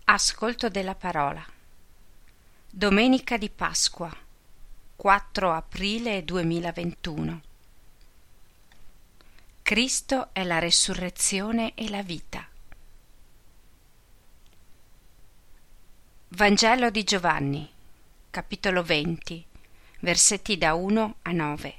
Ascolto della parola. Domenica di Pasqua, 4 aprile 2021. Cristo è la resurrezione e la vita. Vangelo di Giovanni, capitolo 20, versetti da 1 a 9.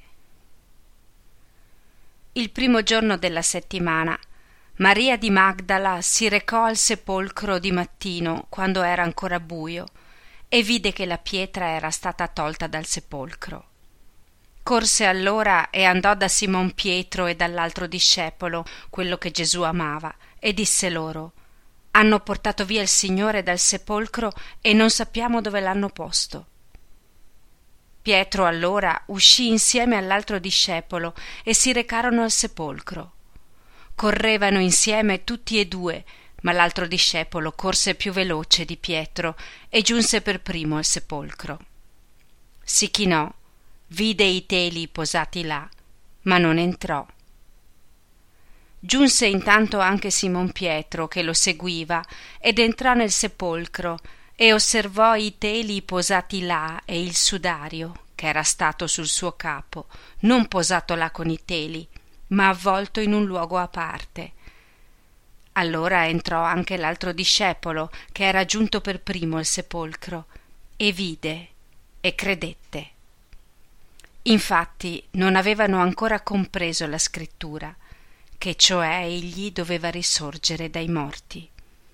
Il primo giorno della settimana, Maria di Magdala si recò al sepolcro di mattino, quando era ancora buio, e vide che la pietra era stata tolta dal sepolcro. Corse allora e andò da Simon Pietro e dall'altro discepolo, quello che Gesù amava, e disse loro: «Hanno portato via il Signore dal sepolcro e non sappiamo dove l'hanno posto». Pietro allora uscì insieme all'altro discepolo e si recarono al sepolcro. Correvano insieme tutti e due, ma l'altro discepolo corse più veloce di Pietro e giunse per primo al sepolcro. Si chinò, vide i teli posati là, ma non entrò. Giunse intanto anche Simon Pietro, che lo seguiva, ed entrò nel sepolcro e osservò i teli posati là e il sudario, che era stato sul suo capo, non posato là con i teli, ma avvolto in un luogo a parte. Allora entrò anche l'altro discepolo, che era giunto per primo al sepolcro, e vide e credette. Infatti non avevano ancora compreso la scrittura, che cioè egli doveva risorgere dai morti.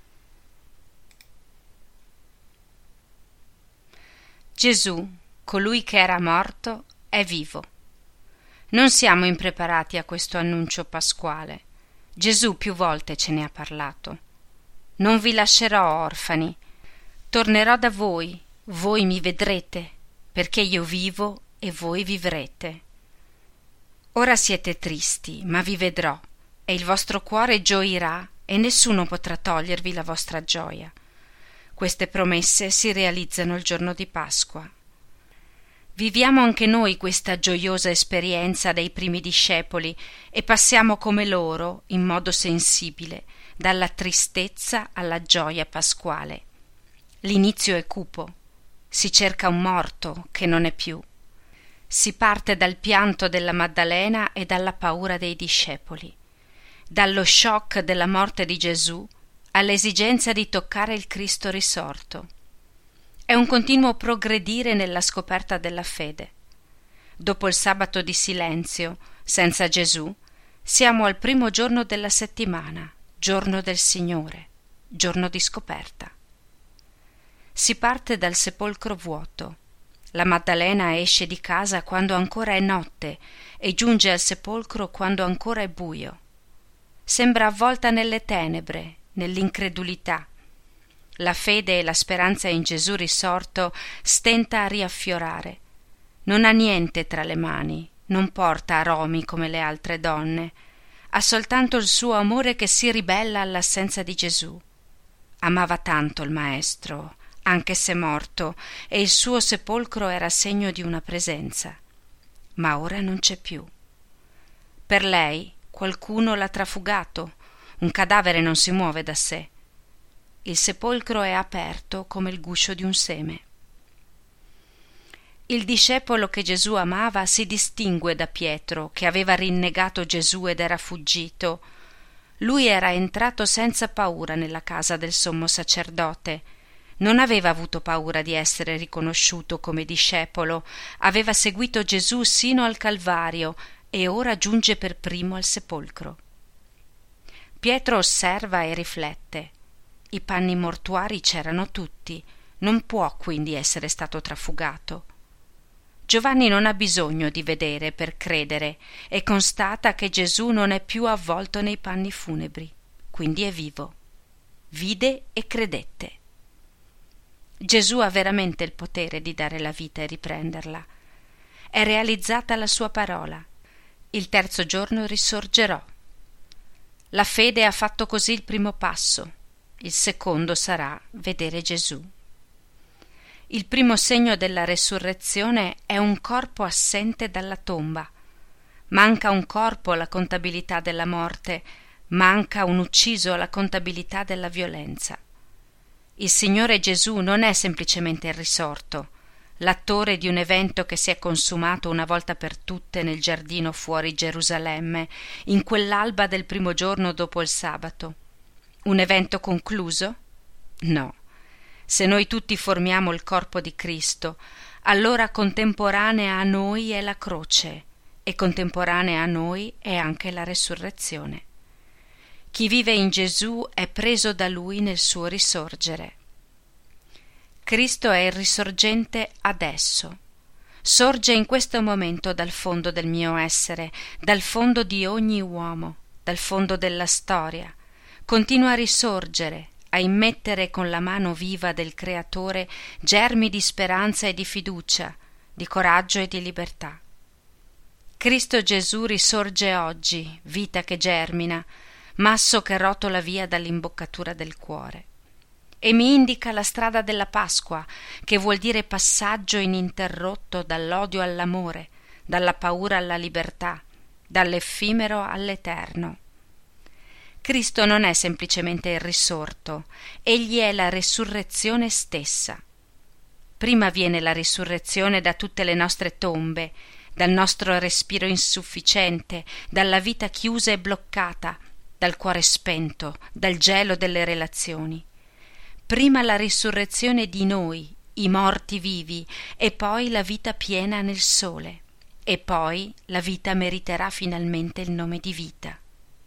Gesù, colui che era morto, è vivo. Non siamo impreparati a questo annuncio pasquale. Gesù più volte ce ne ha parlato. Non vi lascerò orfani. Tornerò da voi, voi mi vedrete, perché io vivo e voi vivrete. Ora siete tristi, ma vi vedrò, e il vostro cuore gioirà, e nessuno potrà togliervi la vostra gioia. Queste promesse si realizzano il giorno di Pasqua. Viviamo anche noi questa gioiosa esperienza dei primi discepoli e passiamo come loro, in modo sensibile, dalla tristezza alla gioia pasquale. L'inizio è cupo. Si cerca un morto che non è più. Si parte dal pianto della Maddalena e dalla paura dei discepoli, dallo shock della morte di Gesù all'esigenza di toccare il Cristo risorto. È un continuo progredire nella scoperta della fede. Dopo il sabato di silenzio, senza Gesù, siamo al primo giorno della settimana, giorno del Signore, giorno di scoperta. Si parte dal sepolcro vuoto. La Maddalena esce di casa quando ancora è notte e giunge al sepolcro quando ancora è buio. Sembra avvolta nelle tenebre, nell'incredulità. La fede e la speranza in Gesù risorto stenta a riaffiorare. Non ha niente tra le mani, non porta aromi come le altre donne. Ha soltanto il suo amore che si ribella all'assenza di Gesù. Amava tanto il Maestro, anche se morto, e il suo sepolcro era segno di una presenza. Ma ora non c'è più. Per lei qualcuno l'ha trafugato. Un cadavere non si muove da sé. Il sepolcro è aperto come il guscio di un seme. Il discepolo che Gesù amava si distingue da Pietro, che aveva rinnegato Gesù ed era fuggito. Lui era entrato senza paura nella casa del sommo sacerdote. Non aveva avuto paura di essere riconosciuto come discepolo, aveva seguito Gesù sino al Calvario e ora giunge per primo al sepolcro. Pietro osserva e riflette. I panni mortuari c'erano tutti, non può quindi essere stato trafugato. Giovanni non ha bisogno di vedere per credere e constata che Gesù non è più avvolto nei panni funebri, quindi è vivo. Vide e credette. Gesù ha veramente il potere di dare la vita e riprenderla. È realizzata la sua parola. Il terzo giorno risorgerò. La fede ha fatto così il primo passo. Il secondo sarà vedere Gesù. Il primo segno della resurrezione è un corpo assente dalla tomba. Manca un corpo alla contabilità della morte, manca un ucciso alla contabilità della violenza. Il Signore Gesù non è semplicemente il risorto, l'attore di un evento che si è consumato una volta per tutte nel giardino fuori Gerusalemme, in quell'alba del primo giorno dopo il sabato. Un evento concluso? No. Se noi tutti formiamo il corpo di Cristo, allora contemporanea a noi è la croce e contemporanea a noi è anche la resurrezione. Chi vive in Gesù è preso da Lui nel suo risorgere. Cristo è il risorgente adesso. Sorge in questo momento dal fondo del mio essere, dal fondo di ogni uomo, dal fondo della storia. Continua a risorgere, a immettere con la mano viva del Creatore germi di speranza e di fiducia, di coraggio e di libertà. Cristo Gesù risorge oggi, vita che germina, masso che rotola via dall'imboccatura del cuore. E mi indica la strada della Pasqua, che vuol dire passaggio ininterrotto dall'odio all'amore, dalla paura alla libertà, dall'effimero all'eterno. Cristo non è semplicemente il risorto, egli è la resurrezione stessa. Prima viene la risurrezione da tutte le nostre tombe, dal nostro respiro insufficiente, dalla vita chiusa e bloccata, dal cuore spento, dal gelo delle relazioni. Prima la risurrezione di noi, i morti vivi, e poi la vita piena nel sole, e poi la vita meriterà finalmente il nome di vita.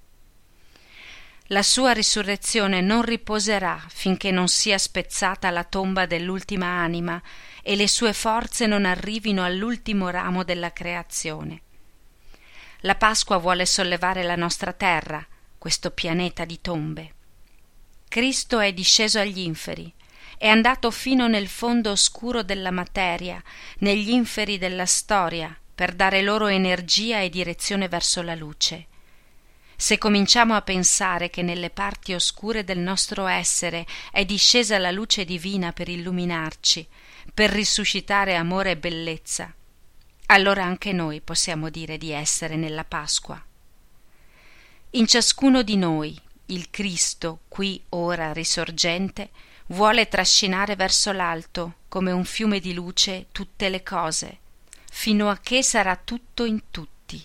La sua risurrezione non riposerà finché non sia spezzata la tomba dell'ultima anima e le sue forze non arrivino all'ultimo ramo della creazione. La Pasqua vuole sollevare la nostra terra, questo pianeta di tombe. Cristo è disceso agli inferi, è andato fino nel fondo oscuro della materia, negli inferi della storia, per dare loro energia e direzione verso la luce. Se cominciamo a pensare che nelle parti oscure del nostro essere è discesa la luce divina per illuminarci, per risuscitare amore e bellezza, allora anche noi possiamo dire di essere nella Pasqua. In ciascuno di noi il Cristo, qui ora risorgente, vuole trascinare verso l'alto, come un fiume di luce, tutte le cose, fino a che sarà tutto in tutti.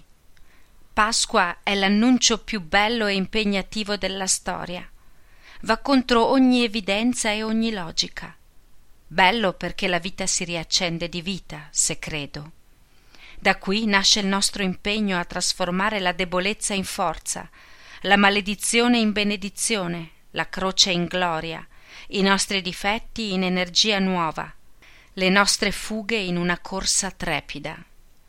Pasqua è l'annuncio più bello e impegnativo della storia. Va contro ogni evidenza e ogni logica. Bello perché la vita si riaccende di vita, se credo. Da qui nasce il nostro impegno a trasformare la debolezza in forza, la maledizione in benedizione, la croce in gloria, i nostri difetti in energia nuova, le nostre fughe in una corsa trepida.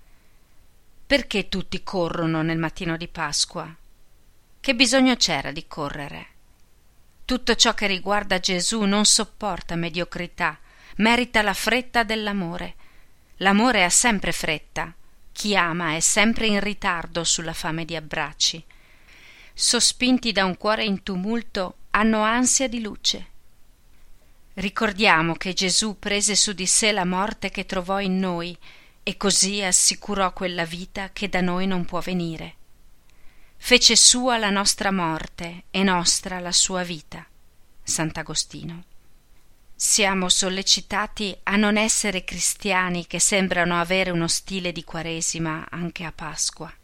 Perché tutti corrono nel mattino di Pasqua? Che bisogno c'era di correre? Tutto ciò che riguarda Gesù non sopporta mediocrità, merita la fretta dell'amore. L'amore ha sempre fretta. Chi ama è sempre in ritardo sulla fame di abbracci. Sospinti da un cuore in tumulto, hanno ansia di luce. Ricordiamo che Gesù prese su di sé la morte che trovò in noi e così assicurò quella vita che da noi non può venire. Fece sua la nostra morte e nostra la sua vita. Sant'Agostino. Siamo sollecitati a non essere cristiani che sembrano avere uno stile di Quaresima anche a Pasqua.